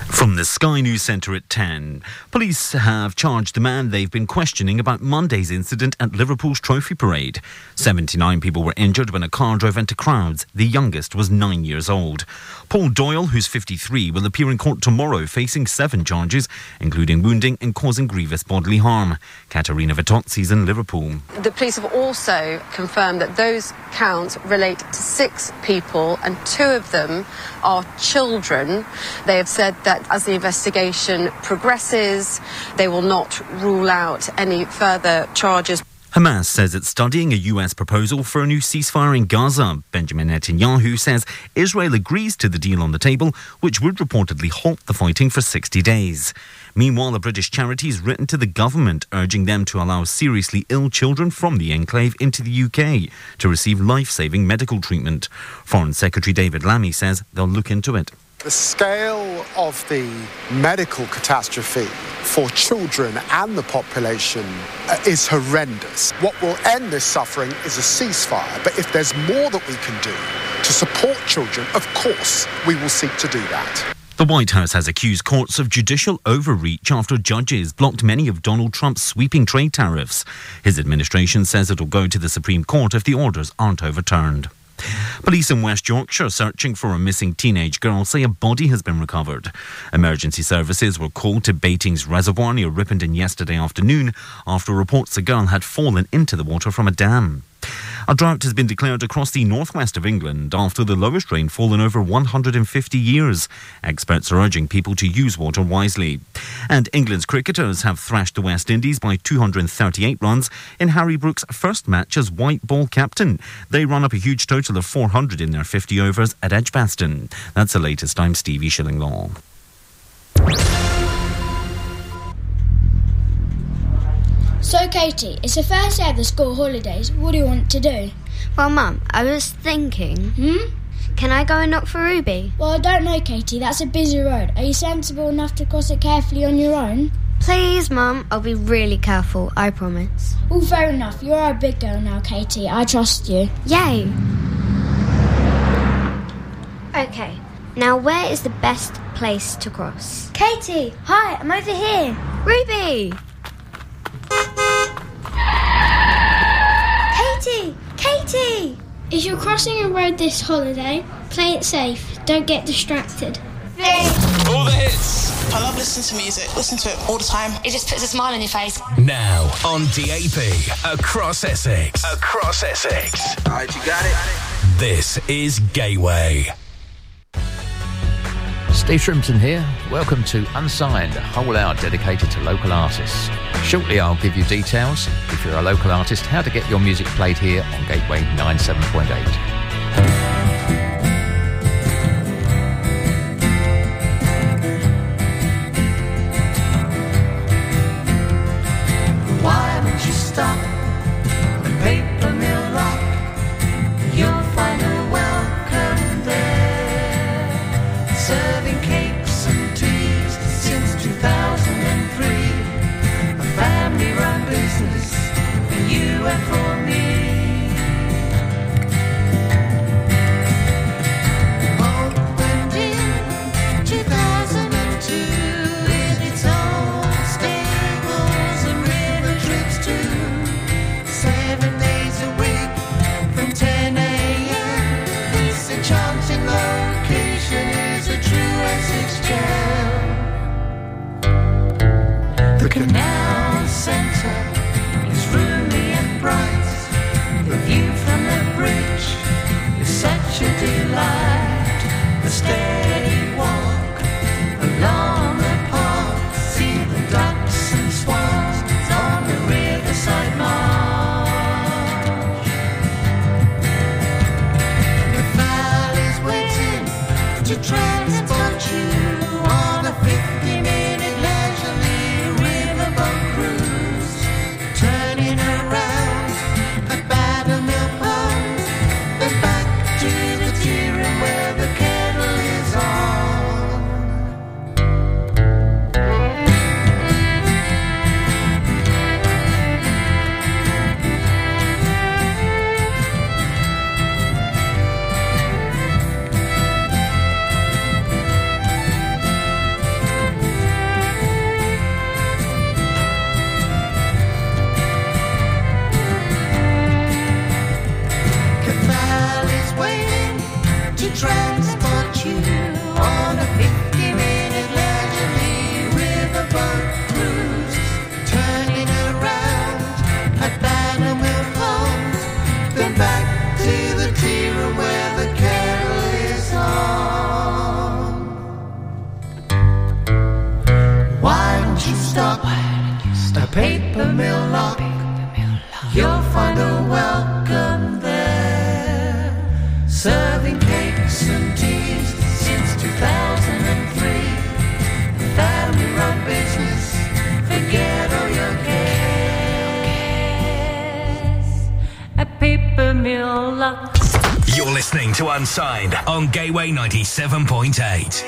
From the Sky News Centre at 10, police have charged the man they've been questioning about Monday's incident at Liverpool's Trophy Parade. 79 people were injured when a car drove into crowds. The youngest was 9 years old. Paul Doyle, who's 53, will appear in court tomorrow facing 7 charges, including wounding and causing grievous bodily harm. Katerina Vitozzi's in Liverpool. The police have also confirmed that those counts relate to 6 people and 2 of them are children. They have said that as the investigation progresses, they will not rule out any further charges. Hamas says it's studying a US proposal for a new ceasefire in Gaza. Benjamin Netanyahu says Israel agrees to the deal on the table, which would reportedly halt the fighting for 60 days. Meanwhile, a British charity has written to the government urging them to allow seriously ill children from the enclave into the UK to receive life-saving medical treatment. Foreign Secretary David Lammy says they'll look into it. The scale of the medical catastrophe for children and the population is horrendous. What will end this suffering is a ceasefire, but if there's more that we can do to support children, of course we will seek to do that. The White House has accused courts of judicial overreach after judges blocked many of Donald Trump's sweeping trade tariffs. His administration says it'll go to the Supreme Court if the orders aren't overturned. Police in West Yorkshire searching for a missing teenage girl say a body has been recovered. Emergency services were called to Batings Reservoir near Ripponden yesterday afternoon after reports the girl had fallen into the water from a dam. A drought has been declared across the northwest of England after the lowest rainfall in over 150 years. Experts are urging people to use water wisely. And England's cricketers have thrashed the West Indies by 238 runs in Harry Brook's first match as white ball captain. They run up a huge total of 400 in their 50 overs at Edgbaston. That's the latest. I'm Stevie Shillinglaw. So, Katie, it's the first day of the school holidays. What do you want to do? Well, Mum, I was thinking... Can I go and knock for Ruby? Well, I don't know, Katie. That's a busy road. Are you sensible enough to cross it carefully on your own? Please, Mum. I'll be really careful, I promise. Well, fair enough. You're a big girl now, Katie. I trust you. Yay! OK, now where is the best place to cross? Katie! Hi, I'm over here. Ruby! Katie! Katie! If you're crossing a road this holiday, play it safe. Don't get distracted. All the hits. I love listening to music. Listen to it all the time. It just puts a smile on your face. Now on DAB, across Essex. Across Essex. All right, you got it. This is Gateway. Steve Shrimpton here. Welcome to Unsigned, a whole hour dedicated to local artists. Shortly I'll give you details, if you're a local artist, how to get your music played here on Gateway 97.8. paper mill lock. You'll find a welcome there, serving cakes and teas since 2003. Family-run business, forget all your cares. A paper mill lock. You're listening to Unsigned on Gateway 97.8.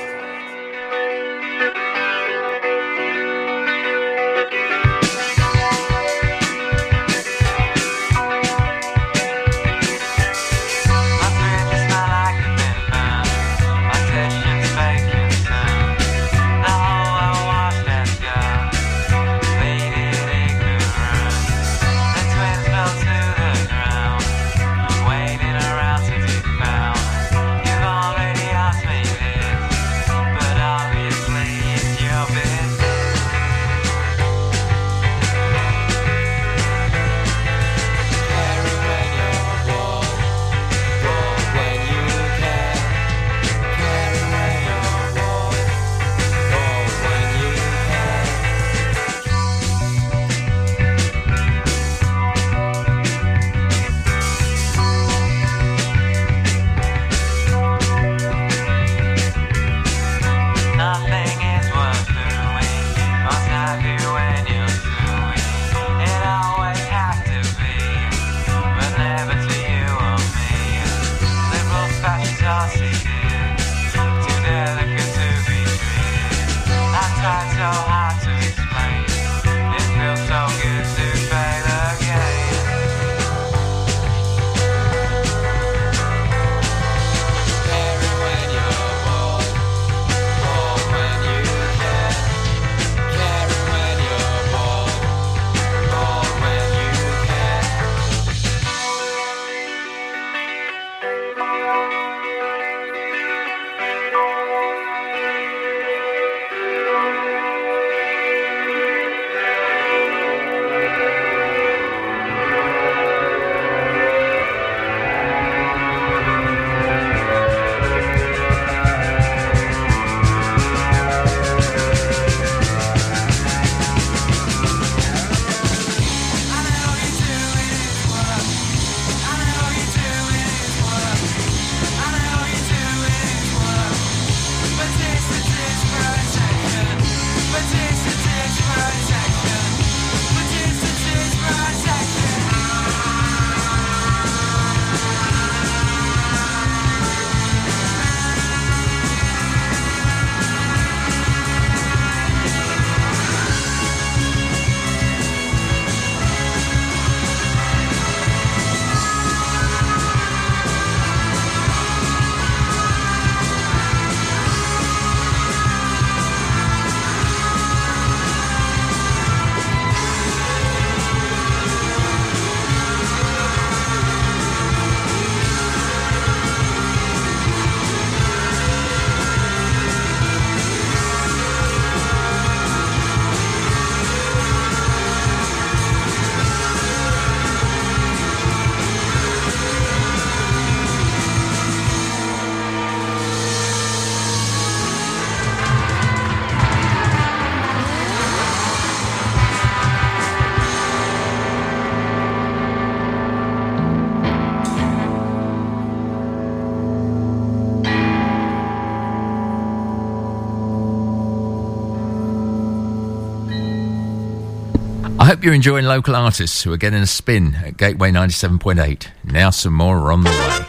I hope you're enjoying local artists who are getting a spin at Gateway 97.8. Now some more are on the way.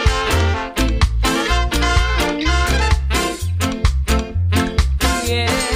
Yeah.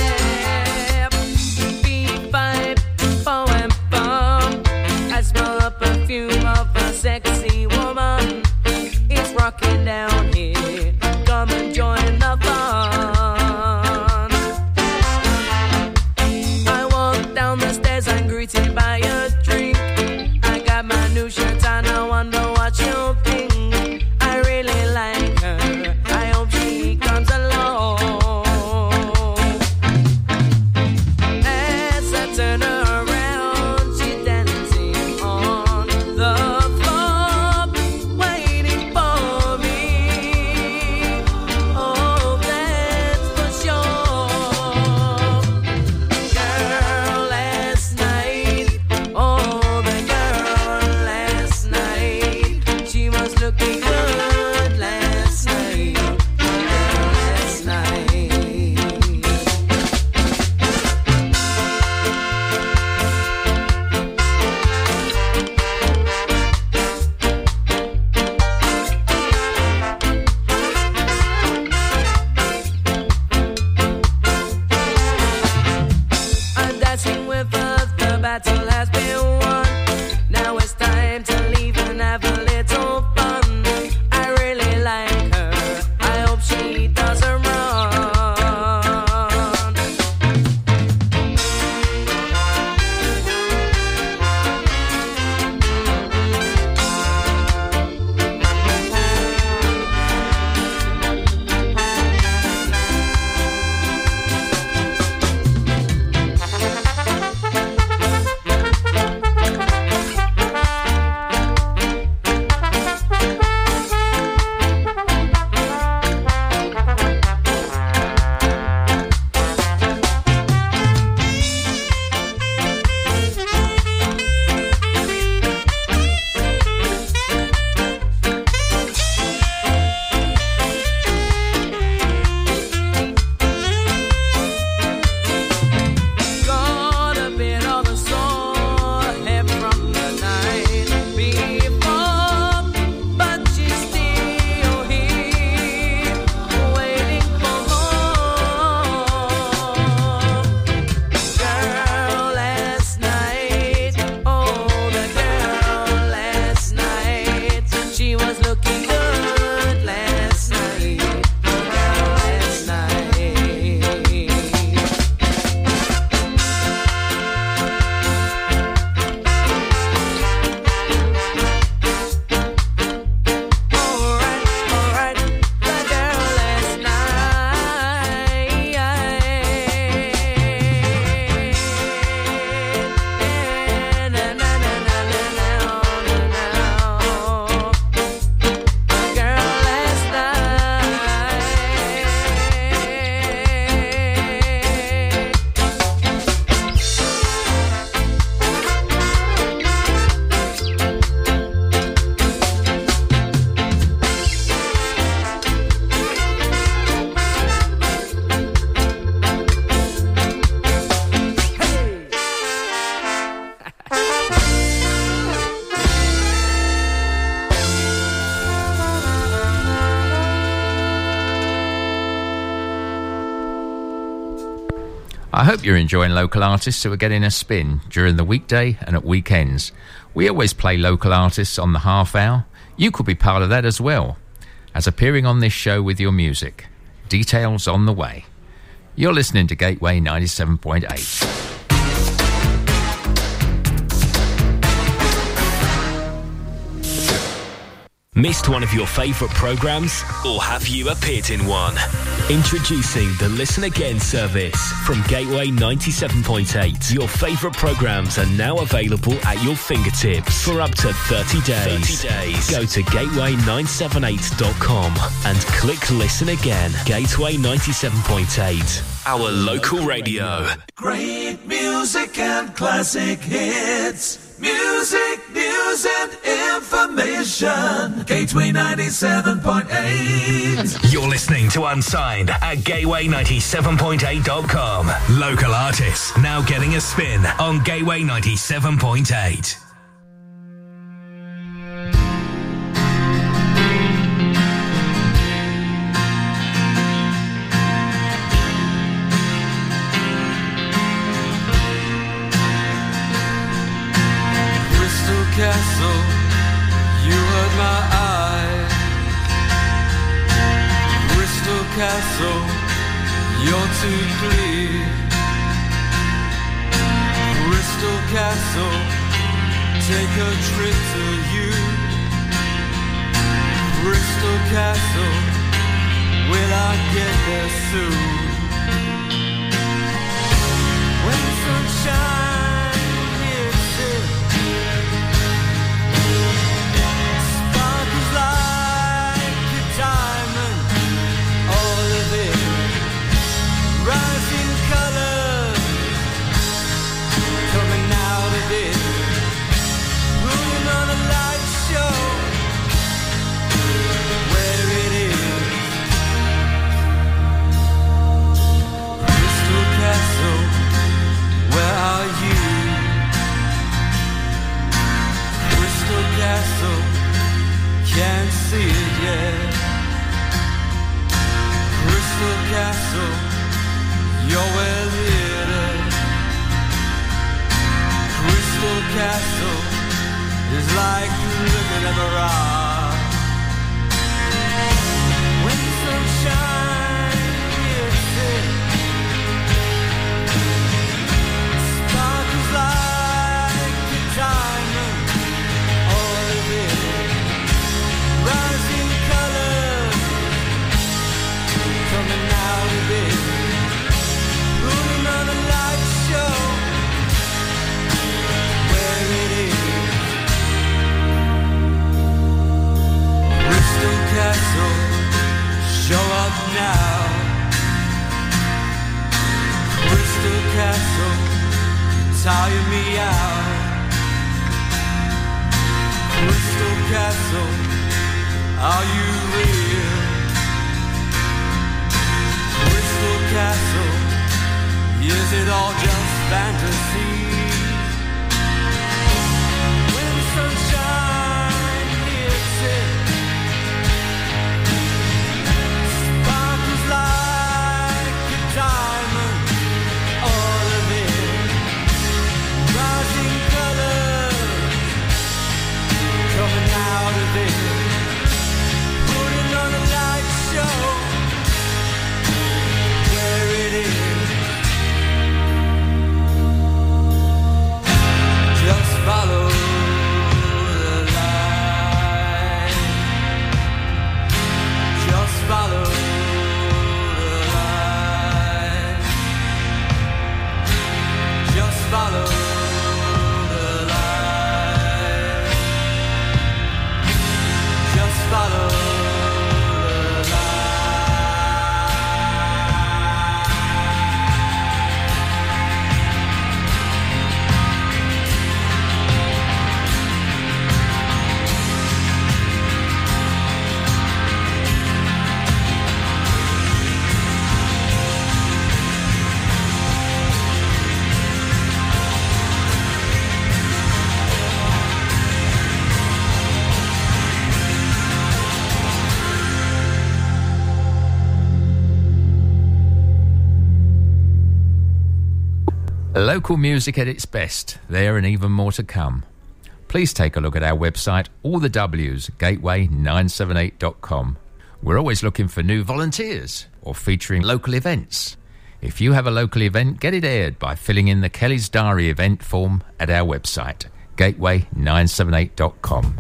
one. Now it's time to leave and have a little fun. I really like her. I hope she doesn't run. I hope you're enjoying local artists who are getting a spin during the weekday and at weekends. We always play local artists on the half hour. You could be part of that as well, as appearing on this show with your music. Details on the way. You're listening to Gateway 97.8. Missed one of your favourite programmes? Or have you appeared in one? Introducing the Listen Again service from Gateway 97.8. Your favourite programmes are now available at your fingertips for up to 30 days. Go to gateway978.com and click Listen Again. Gateway 97.8. Our local radio. Great music and classic hits. Music, news and information. Gateway 97.8. You're listening to Unsigned at gateway97.8.com. Local artists now getting a spin on Gateway 97.8. Castle, you hurt my eye. Crystal Castle, you're too clear. Crystal Castle, take a trip to you. Crystal Castle, will I get there soon? When the sunshine rising colors coming out of it, putting on a light show where it is. Crystal Castle, where are you? Crystal Castle, can't see it yet. Crystal Castle, you're well hidden. Crystal castle is like looking at the rock. When the sunshine hits it, sparkles like a diamond, all of it, rising colors coming out of it, putting on a light show where it is. Crystal Castle, show up now. Crystal Castle, tire me out. Crystal Castle, are you real? Crystal Castle, is it all just fantasy? When sunshine hits it, sparkles like a diamond, all of it, rising colors coming out of it, putting on a light show where it is. Just follow the light. Just follow the light. Just follow the light. Just follow the light. Local music at its best, there and even more to come. Please take a look at our website, all the W's, gateway978.com. We're always looking for new volunteers or featuring local events. If you have a local event, get it aired by filling in the Kelly's Diary event form at our website, gateway978.com.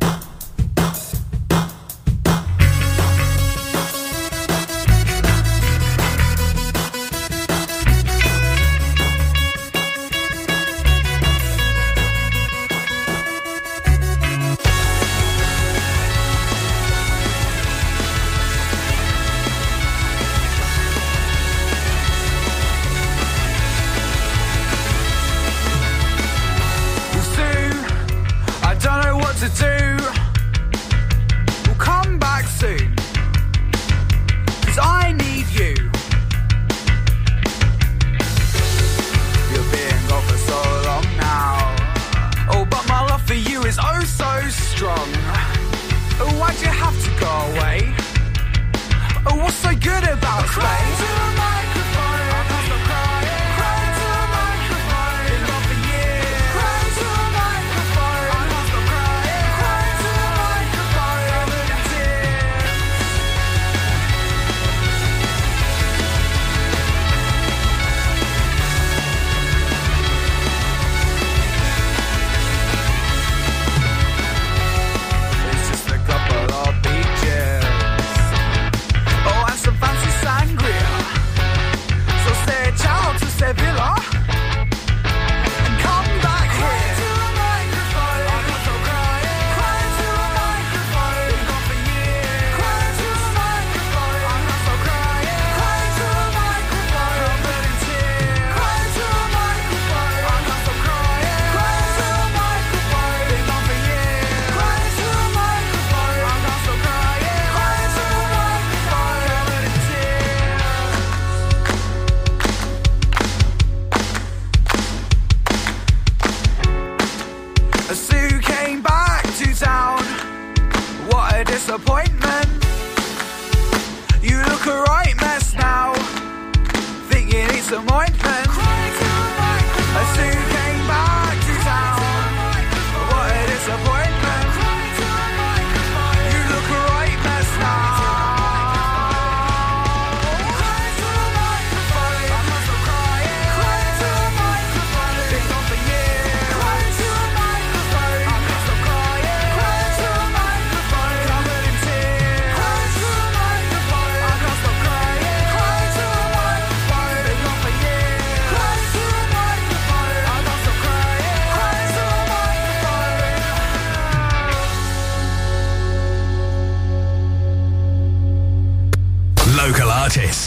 some ointment. I soon came back to town.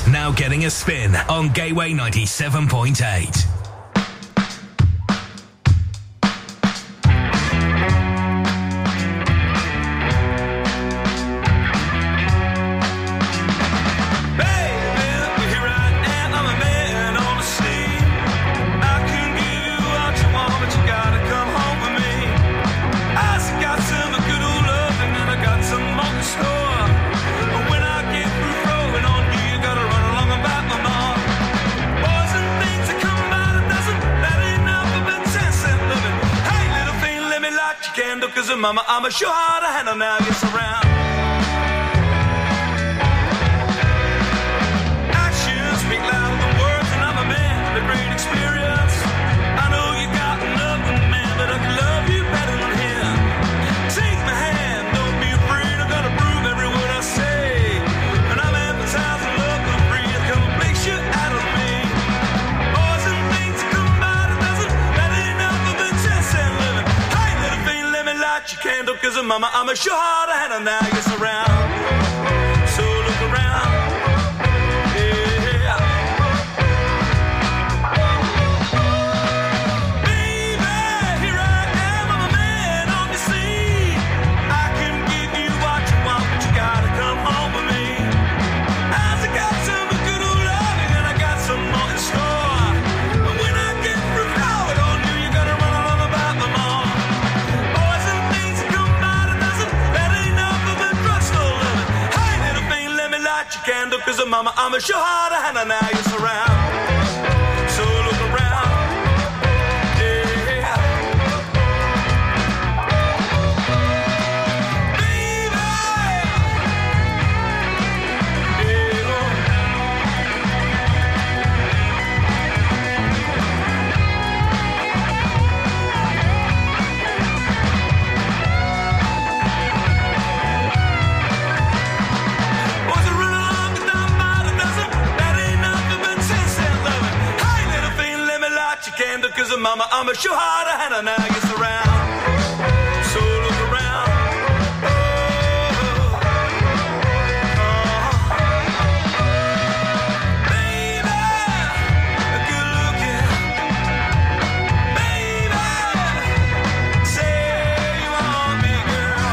now getting a spin on Gateway 97.8. Mama, I'm a sure how to handle now, yes around. Actions speak louder than words, and I'm a man with a great experience. I know you got nothing, man, but I can love you better than him. Take my hand, don't be afraid, I'm gonna prove every word I say. And I'm emphasizing love for free, it's gonna place you out of me. Boys and things that come by, it doesn't matter enough of a chance and living. Hey, little thing, let me light your candle, cause mama, I'm a sure how to handle now, yes around. So look around, yeah. Baby, here I am, I'm a man on the scene. I can give you what you want, but you gotta come home with me. As I got some good old loving, and I got some more in store. But when I get through flowing on you, you're gonna run along about my mom. Boys and things that come by, it doesn't matter enough of a drugstore living. Hey, little thing, let me light your candle, cause mama, I'm a sure how to handle now, you surround. So look around, yeah. Baby, boys are running along the dumb bottom, doesn't matter enough of a chance and loving. Hey, little thing, let me light your candle, cause mama, I'm a sure how to handle now, you surround. So look around. Baby, good looking. Baby, say you want me, girl.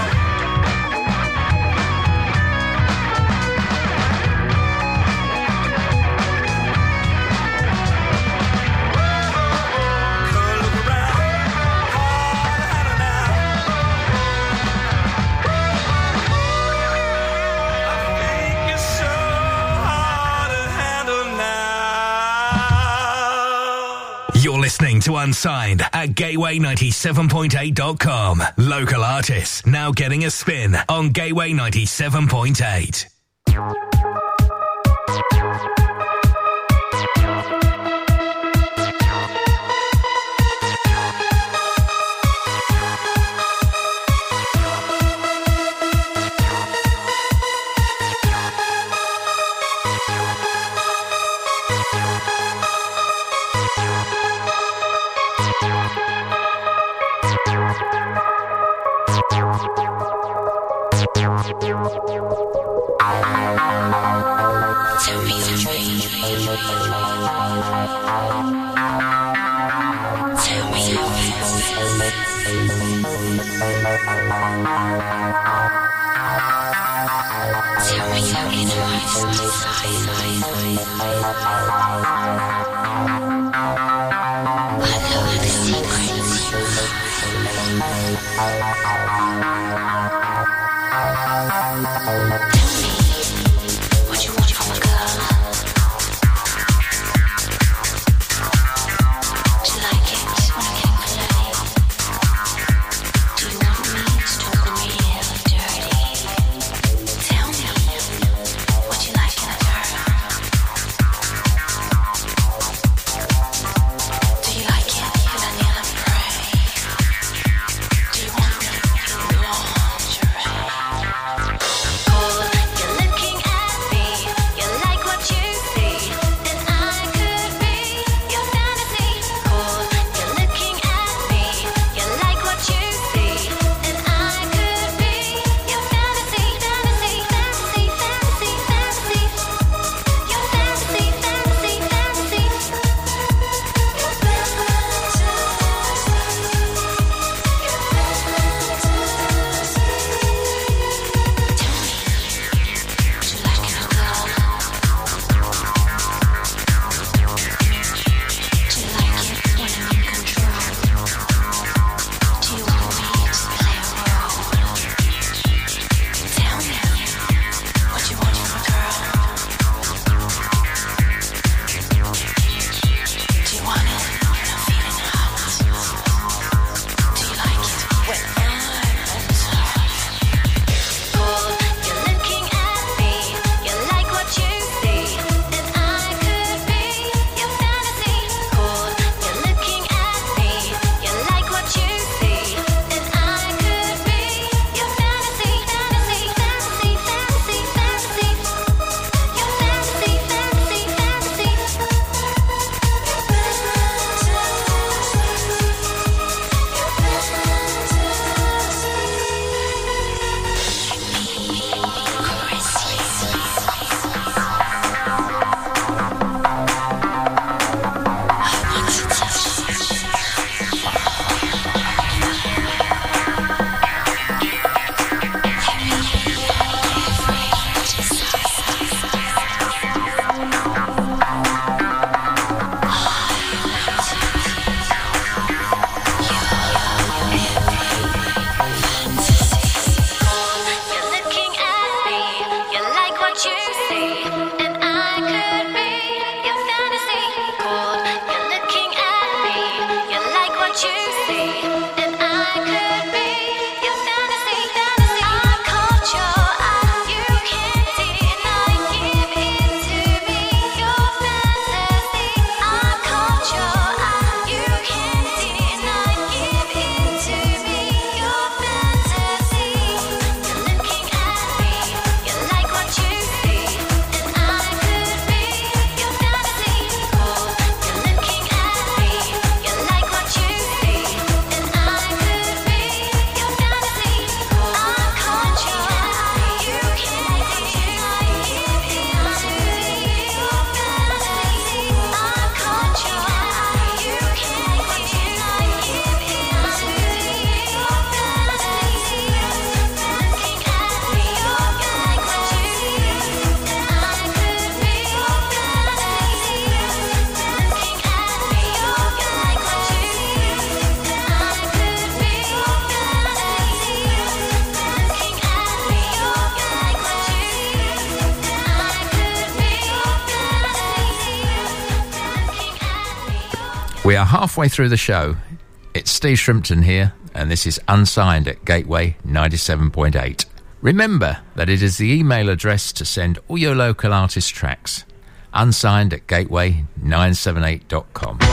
Look around, hard to handle now. I think you're so hard to handle now. You're listening to Unsigned at Gateway97.8.com. Local artists now getting a spin on Gateway 97.8. Tell me your dream. Tell me your tell me your innermost desire. What are the secrets you hide? Tell me what you want from a girl. Do you like it when I'm getting flirty? Do you want me to talk real dirty? Tell me what you like in a girl. Do you like it when I kneel and pray? Do you want me in lingerie? Cold We are halfway through the show. It's Steve Shrimpton here, and this is Unsigned at Gateway 97.8. Remember that it is the email address to send all your local artist tracks. Unsigned at gateway978.com.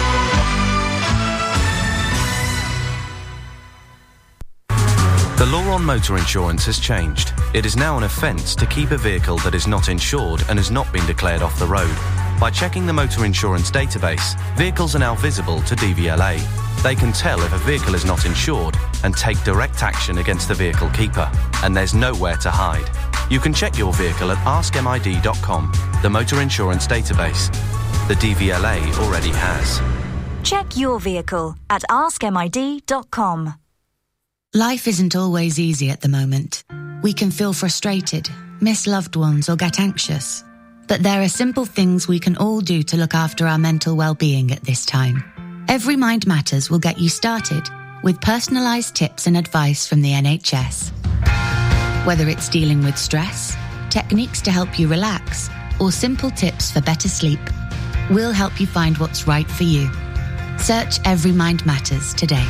The law on motor insurance has changed. It is now an offence to keep a vehicle that is not insured and has not been declared off the road. By checking the motor insurance database, vehicles are now visible to DVLA. They can tell if a vehicle is not insured and take direct action against the vehicle keeper. And there's nowhere to hide. You can check your vehicle at askmid.com, the motor insurance database. The DVLA already has. Check your vehicle at askmid.com. Life isn't always easy at the moment. We can feel frustrated, miss loved ones, or get anxious. But there are simple things we can all do to look after our mental well-being at this time. Every Mind Matters will get you started with personalised tips and advice from the NHS. Whether it's dealing with stress, techniques to help you relax, or simple tips for better sleep, we'll help you find what's right for you. Search Every Mind Matters today.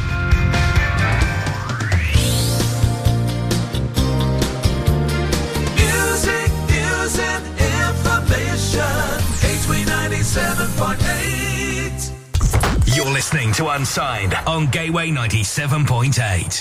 Music, news and information. Gateway 97.8. You're listening to Unsigned on Gateway 97.8.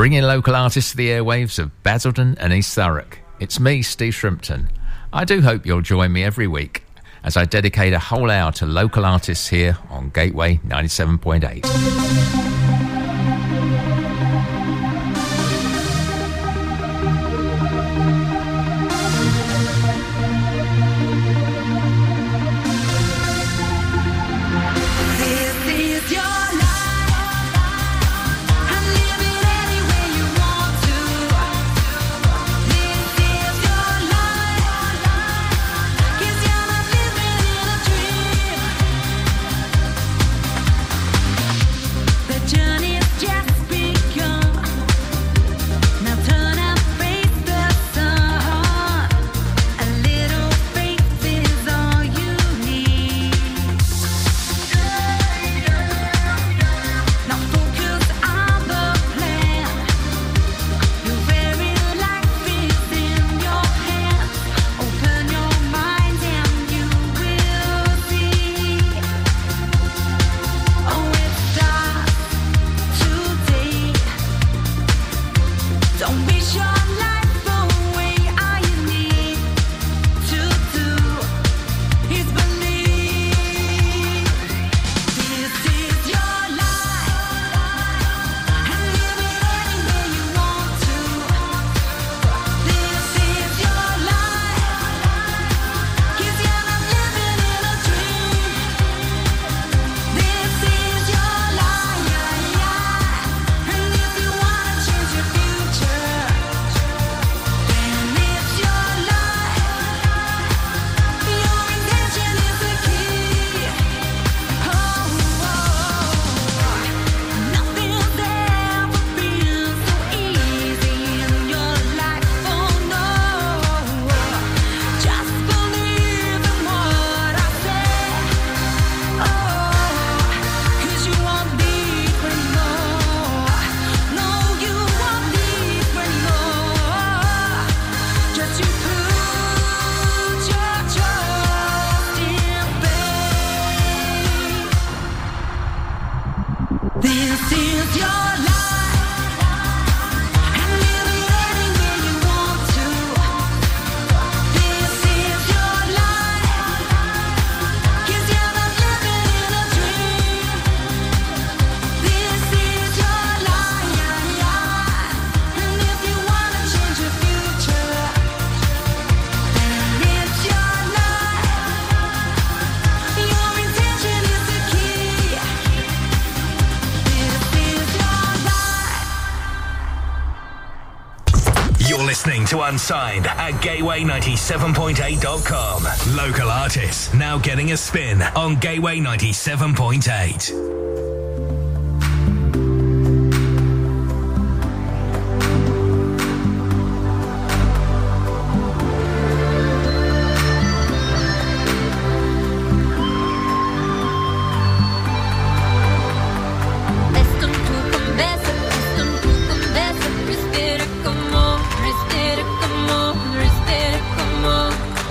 Bringing local artists to the airwaves of Basildon and East Thurrock. It's me, Steve Shrimpton. I do hope you'll join me every week as I dedicate a whole hour to local artists here on Gateway 97.8. To Unsigned at gateway97.8.com. Local artists now getting a spin on Gateway 97.8.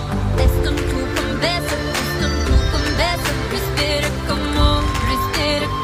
Respira como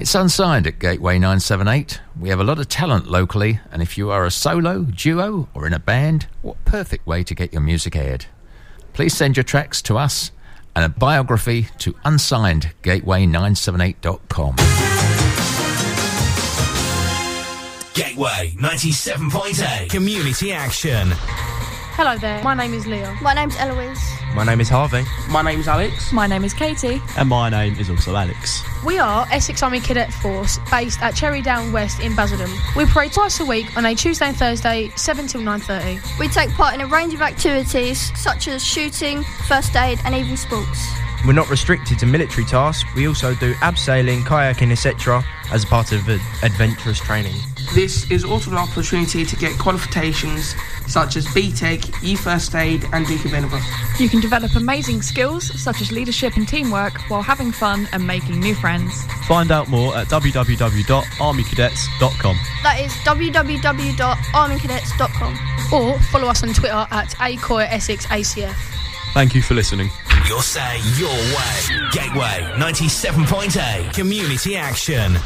It's Unsigned at Gateway 978. We have a lot of talent locally, and if you are a solo, duo, or in a band, what perfect way to get your music aired. Please send your tracks to us and a biography to unsignedgateway978.com. Gateway 97.8 Community Action. Hello there, my name is Leah. My name's Eloise. My name is Harvey. My name's Alex. My name is Katie. And my name is also Alex. We are Essex Army Cadet Force, based at Cherry Down West in Basildon. We parade twice a week on a Tuesday and Thursday, 7 till 9:30. We take part in a range of activities such as shooting, first aid and even sports. We're not restricted to military tasks. We also do abseiling, kayaking, etc. as part of adventurous training. This is also an opportunity to get qualifications such as BTEC, E-First Aid and Deacon Benevus. You can develop amazing skills such as leadership and teamwork while having fun and making new friends. Find out more at www.armycadets.com. That is www.armycadets.com. Or follow us on Twitter at ACOYEssexACF. Thank you for listening. Your say, your way. Gateway 97.8 Community Action.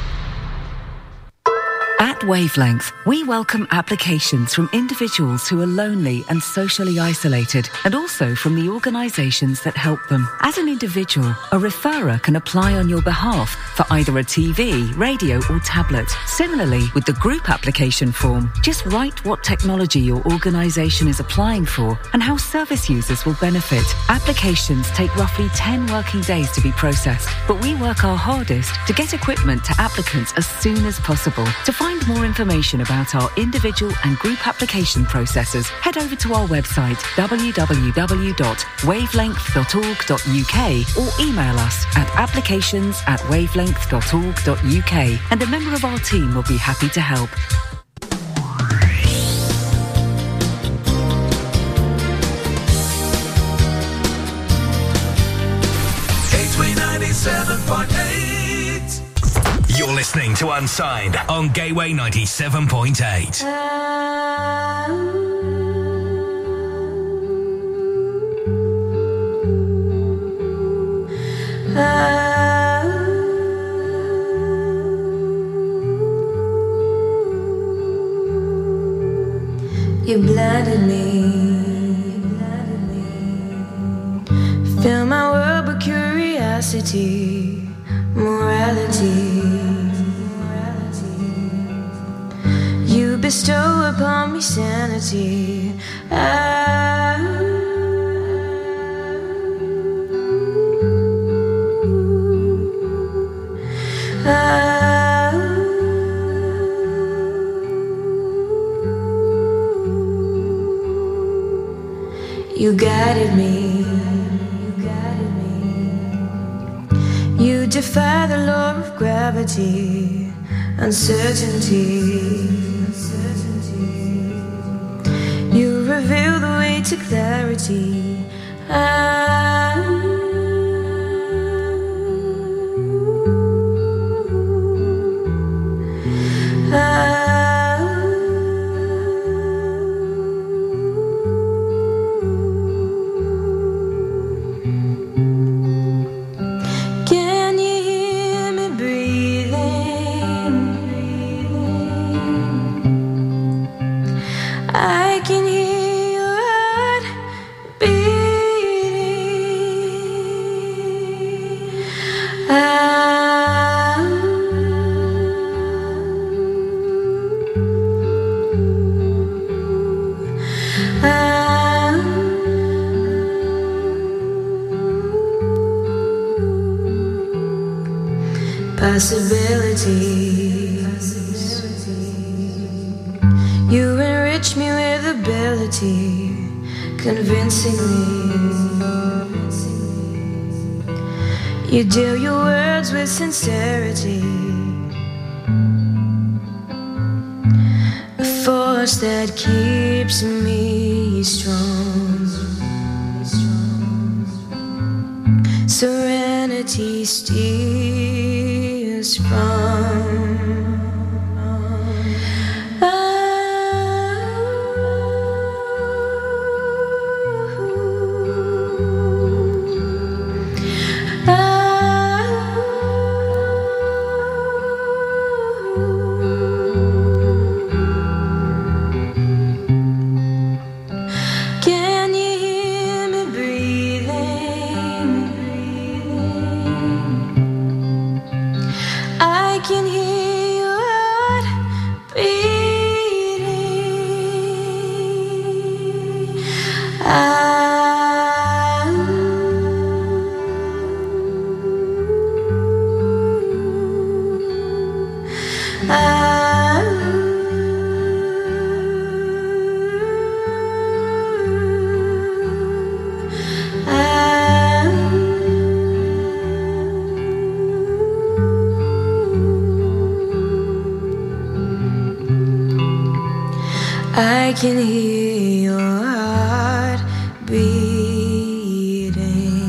At Wavelength, we welcome applications from individuals who are lonely and socially isolated, and also from the organisations that help them. As an individual, a referrer can apply on your behalf for either a TV, radio or tablet. Similarly, with the group application form, just write what technology your organisation is applying for and how service users will benefit. Applications take roughly 10 working days to be processed, but we work our hardest to get equipment to applicants as soon as possible. To find more information about our individual and group application processes, head over to our website www.wavelength.org.uk or email us at applications@wavelength.org.uk and a member of our team will be happy to help. Gateway 97.8. You're listening to Unsigned on Gateway 97.8. You blinded me. Fill my world with curiosity, morality. You bestow upon me sanity. You guided me. You defy the law of gravity, uncertainty. You reveal the way to clarity. Can you hear me breathing? I can hear your heart beating. Possibilities. You enrich me with ability, convincing me. You deal your words with sincerity, a force that keeps me strong. Serenity steals from. I can hear your heart beating.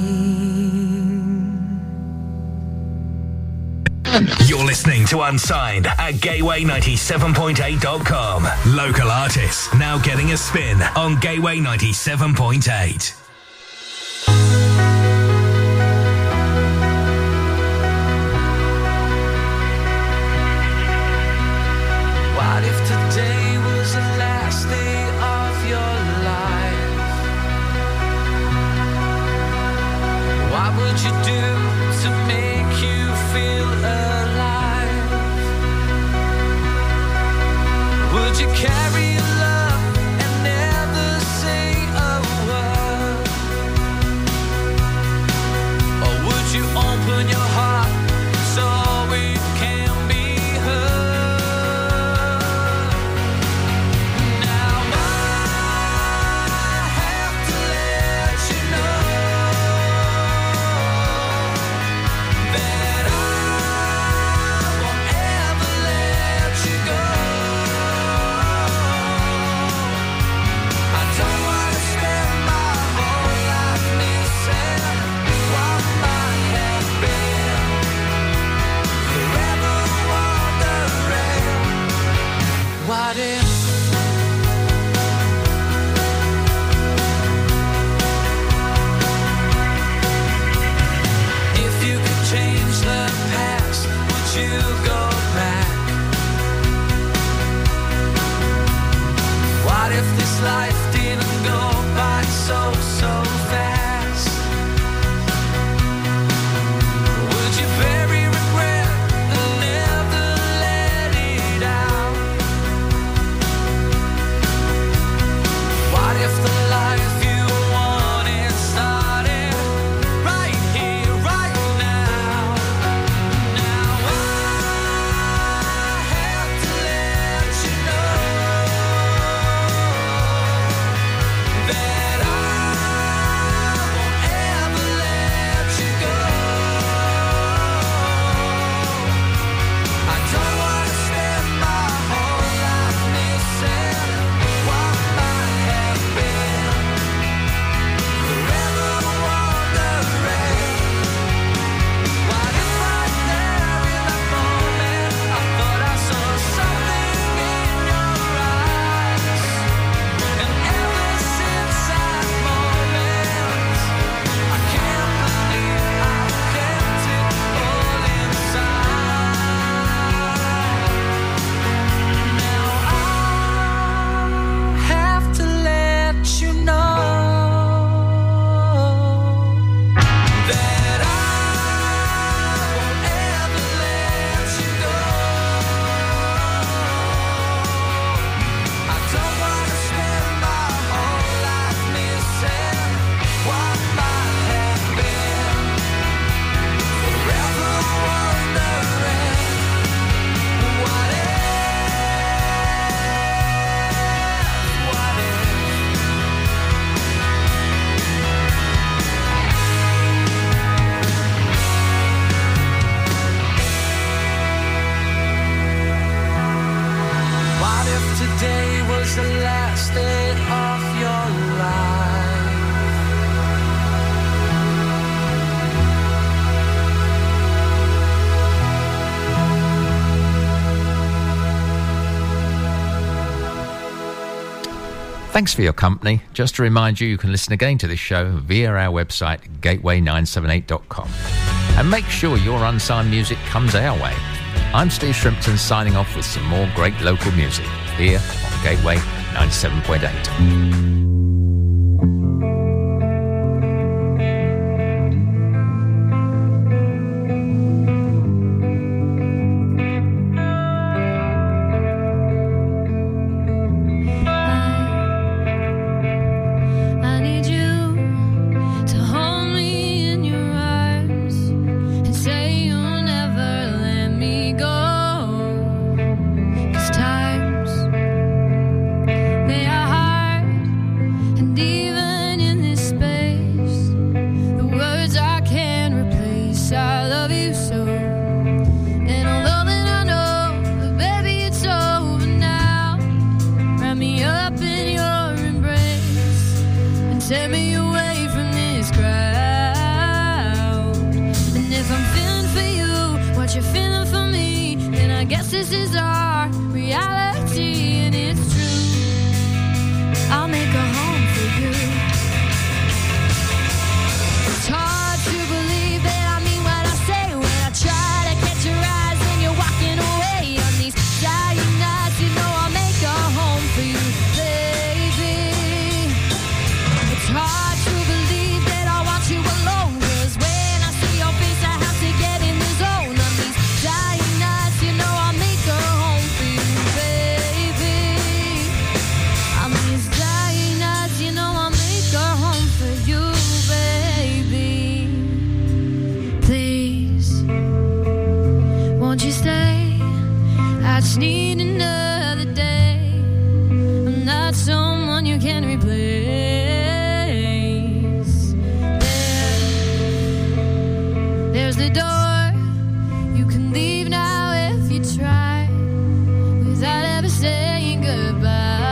You're listening to Unsigned at Gateway97.8.com. Local artists now getting a spin on Gateway 97.8. What if today was the last day of your life? What would you do to make you feel alive? Would you carry your love and never say a word? Or would you open your heart so it can be heard? Now I have to let you know that I won't ever let you go. I don't want to spend my whole life missing what might have been. Forever wondering, what if? If you could change the past, would you go back? What if this life didn't go by so fast? Would you bury regret and never let it out? What if the life you wanted started right here, right now? Now I have to let you know that I won't ever let you go. I don't want to spend my whole life missing what might have been. Forever wondering, what if right there in that moment I thought I saw something in your eyes, and ever since that moment I can't believe I kept it all inside. Now I have to let you know that I won't ever let you go. I don't want to spend my whole life missing what might have been. Forever wondering, what if? What if today was the last day of your life? Thanks for your company. Just to remind you can listen again to this show via our website, gateway978.com. And make sure your unsigned music comes our way. I'm Steve Shrimpton signing off with some more great local music here on Gateway 97.8. I need And even in this space, the words I can't replace, I love you so. And although that I know that baby it's over now, wrap me up in your embrace and take me away from this crowd. And if I'm feeling for you what you're feeling for me, then I guess this is our reality. And it's true, I'll make a home for you. It's hard to believe that I mean what I say when I try to catch your eyes and you're walking away. On these dying nights, you know I'll make a home for you, baby. It's hard to believe that I want you alone, 'cause when I see your face I have to get in the zone. On these dying nights, you know I'll make a home for you, baby. On these dying nights, you know I'll make a home for you, baby. Please, won't you stay? I just need another day. I'm not someone you can replace. There's the door. You can leave now if you try, without ever saying goodbye.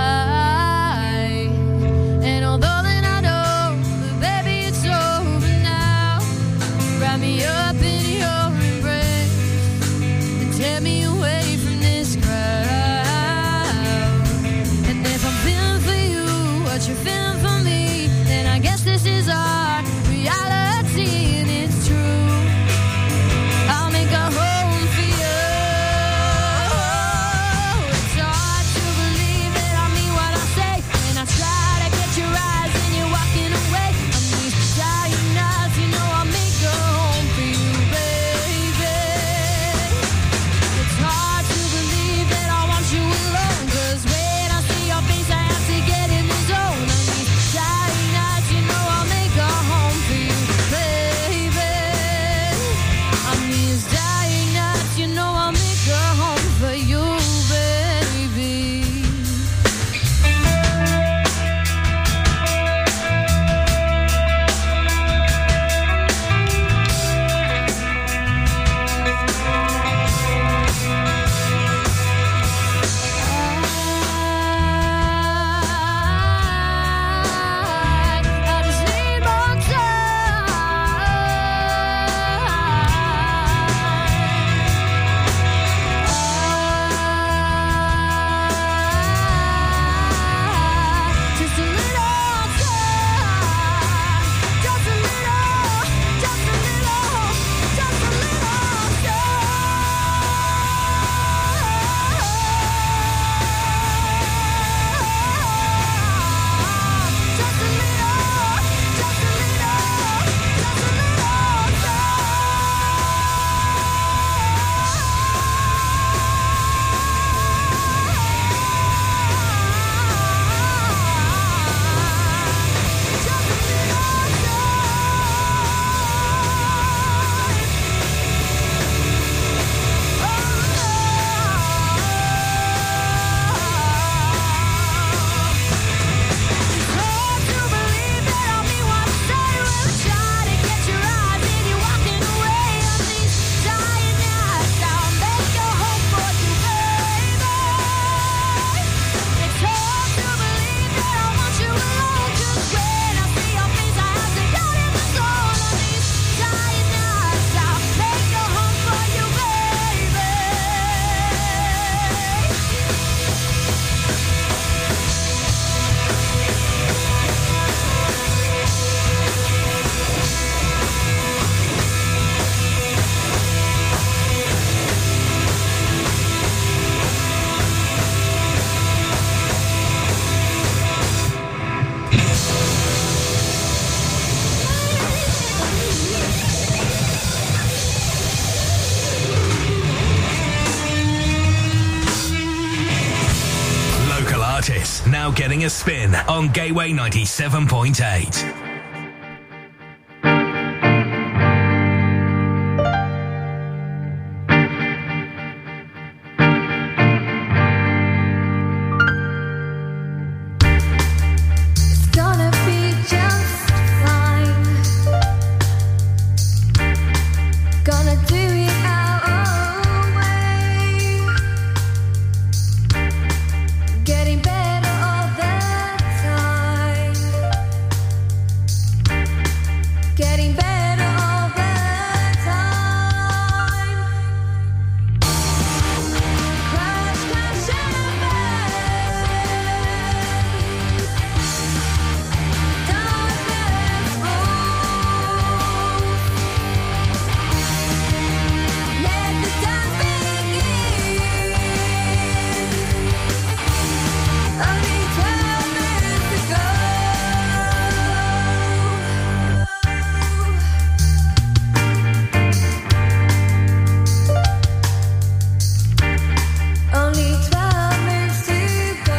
And although that I know that baby it's over now, wrap me up in your embrace and tear me away from this crowd. And if I'm feeling for you what you're feeling for me, then I guess this is our reality. And it's true, I'll make a home for you. It's hard to believe that I mean what I say when I try to catch your eyes and you're walking away. On these dying nights, you know I'll make a home for you, baby. It's hard to believe that I want you alone, 'cause when I see your face I have to get in the zone. On these dying nights, you know I'll make a home for you, baby. On these dying nights, you know I'll make a home for you, baby. I just need more time. Just a little time. Just a little, just a little, just a little Now getting a spin on Gateway 97.8. gonna be just fine. Gonna do it our way. Getting better all the time. Getting better all the time. Crash, crash and burn. Darkness falls. Let the dance begin. Only 12 minutes to go. Only 12 minutes to go.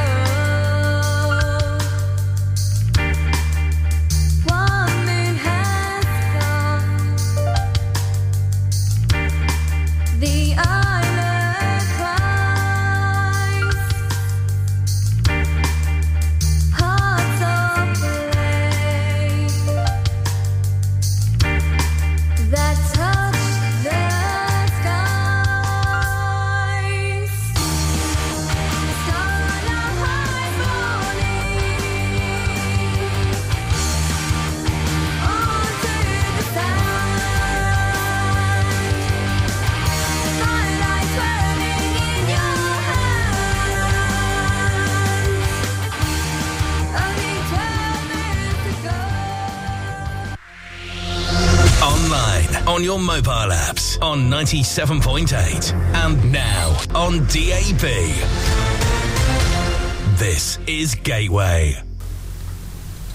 1 minute has come. The island cries. Hearts aflame that touch the skies. Starlight falling onto the sand. Starlight swirling in your hands. Only 12 minutes to go. Online, on your mobile apps, on 97.8, and now on DAB. This is Gateway.